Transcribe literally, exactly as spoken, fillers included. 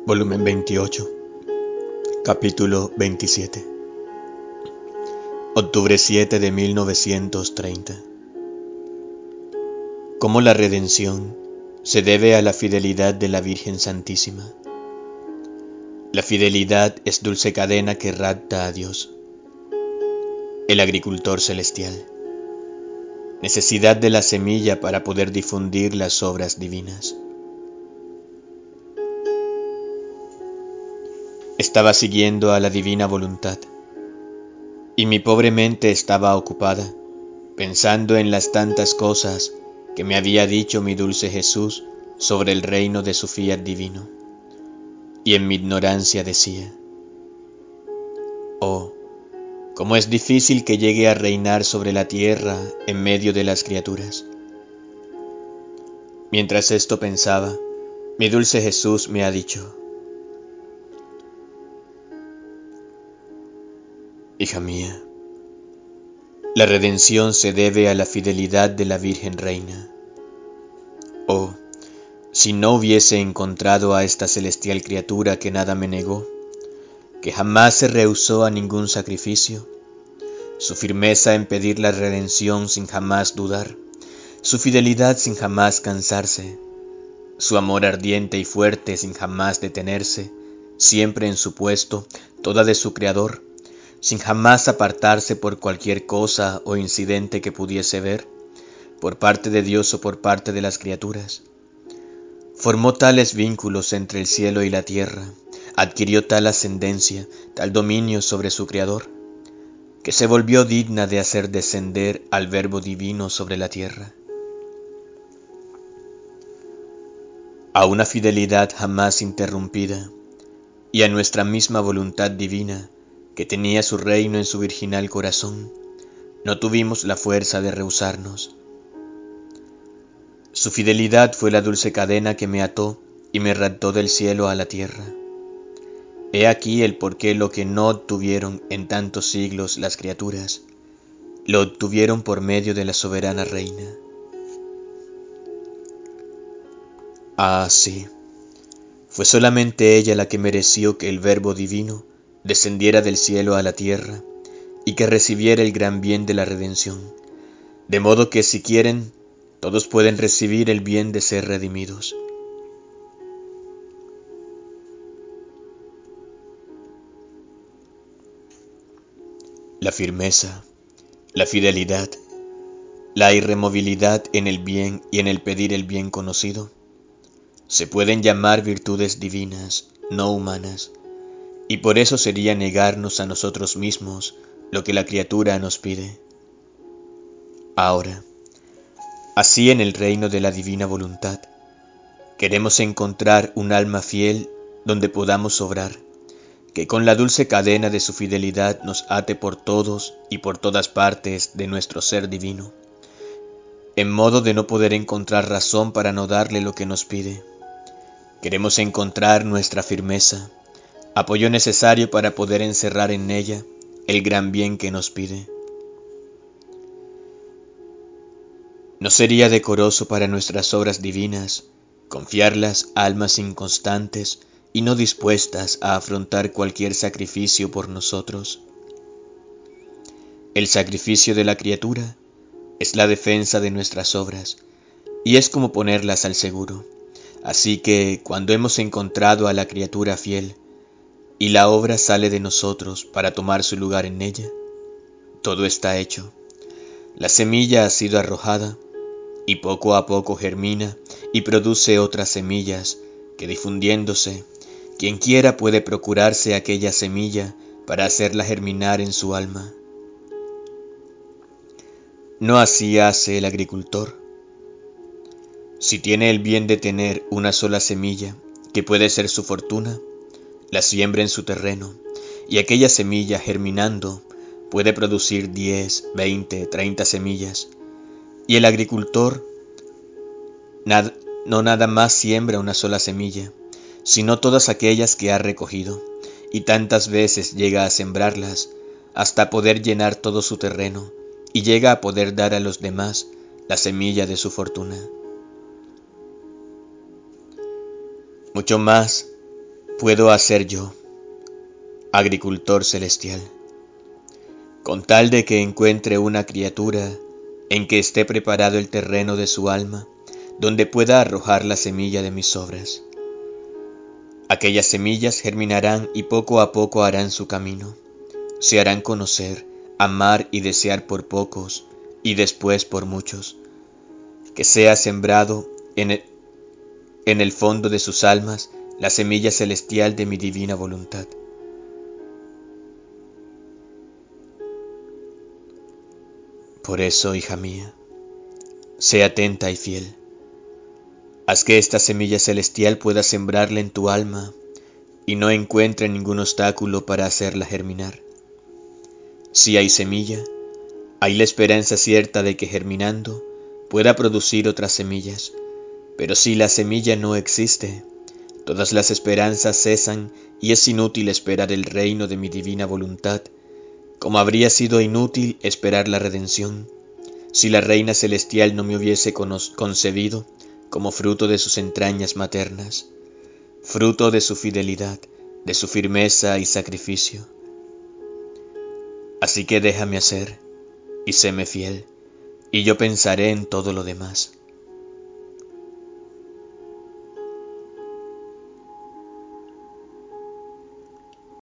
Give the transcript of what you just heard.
Volumen veintiocho, capítulo veintisiete. Octubre siete de mil novecientos treinta. Cómo la redención se debe a la fidelidad de la Virgen Santísima. La fidelidad es dulce cadena que rapta a Dios, el agricultor celestial. Necesidad de la semilla para poder difundir las obras divinas. Estaba siguiendo a la divina voluntad, y mi pobre mente estaba ocupada, pensando en las tantas cosas que me había dicho mi dulce Jesús sobre el reino de su fiat divino, y en mi ignorancia decía: oh, cómo es difícil que llegue a reinar sobre la tierra en medio de las criaturas. Mientras esto pensaba, mi dulce Jesús me ha dicho: hija mía, la redención se debe a la fidelidad de la Virgen Reina. Oh, si no hubiese encontrado a esta celestial criatura que nada me negó, que jamás se rehusó a ningún sacrificio, su firmeza en pedir la redención sin jamás dudar, su fidelidad sin jamás cansarse, su amor ardiente y fuerte sin jamás detenerse, siempre en su puesto, toda de su Creador, sin jamás apartarse por cualquier cosa o incidente que pudiese ver, por parte de Dios o por parte de las criaturas. Formó tales vínculos entre el cielo y la tierra, adquirió tal ascendencia, tal dominio sobre su Creador, que se volvió digna de hacer descender al Verbo divino sobre la tierra. A una fidelidad jamás interrumpida, y a nuestra misma voluntad divina, que tenía su reino en su virginal corazón, no tuvimos la fuerza de rehusarnos. Su fidelidad fue la dulce cadena que me ató y me raptó del cielo a la tierra. He aquí el porqué lo que no obtuvieron en tantos siglos las criaturas, lo obtuvieron por medio de la soberana reina. Ah, sí, fue solamente ella la que mereció que el Verbo divino descendiera del cielo a la tierra y que recibiera el gran bien de la redención, de modo que si quieren, todos pueden recibir el bien de ser redimidos. La firmeza, la fidelidad, la irremovilidad en el bien y en el pedir el bien conocido, se pueden llamar virtudes divinas, no humanas, y por eso sería negarnos a nosotros mismos lo que la criatura nos pide. Ahora, así en el reino de la divina voluntad, queremos encontrar un alma fiel donde podamos obrar, que con la dulce cadena de su fidelidad nos ate por todos y por todas partes de nuestro ser divino, en modo de no poder encontrar razón para no darle lo que nos pide. Queremos encontrar nuestra firmeza, apoyo necesario para poder encerrar en ella el gran bien que nos pide. ¿No sería decoroso para nuestras obras divinas confiarlas a almas inconstantes y no dispuestas a afrontar cualquier sacrificio por nosotros? El sacrificio de la criatura es la defensa de nuestras obras y es como ponerlas al seguro. Así que cuando hemos encontrado a la criatura fiel y la obra sale de nosotros para tomar su lugar en ella, todo está hecho. La semilla ha sido arrojada y poco a poco germina y produce otras semillas que, difundiéndose, quien quiera puede procurarse aquella semilla para hacerla germinar en su alma. ¿No así hace el agricultor? Si tiene el bien de tener una sola semilla, que puede ser su fortuna, la siembra en su terreno, y aquella semilla germinando puede producir diez, veinte, treinta semillas, y el agricultor Nad- no nada más siembra una sola semilla, sino todas aquellas que ha recogido, y tantas veces llega a sembrarlas, hasta poder llenar todo su terreno, y llega a poder dar a los demás la semilla de su fortuna. Mucho más puedo hacer yo, agricultor celestial, con tal de que encuentre una criatura en que esté preparado el terreno de su alma, donde pueda arrojar la semilla de mis obras? Aquellas semillas germinarán y poco a poco harán su camino, se harán conocer, amar y desear por pocos y después por muchos, que sea sembrado en el, en el fondo de sus almas la semilla celestial de mi divina voluntad. Por eso, hija mía, sé atenta y fiel. Haz que esta semilla celestial pueda sembrarla en tu alma y no encuentre ningún obstáculo para hacerla germinar. Si hay semilla, hay la esperanza cierta de que germinando pueda producir otras semillas, pero si la semilla no existe, todas las esperanzas cesan y es inútil esperar el reino de mi divina voluntad, como habría sido inútil esperar la redención, si la Reina Celestial no me hubiese concebido como fruto de sus entrañas maternas, fruto de su fidelidad, de su firmeza y sacrificio. Así que déjame hacer, y séme fiel, y yo pensaré en todo lo demás.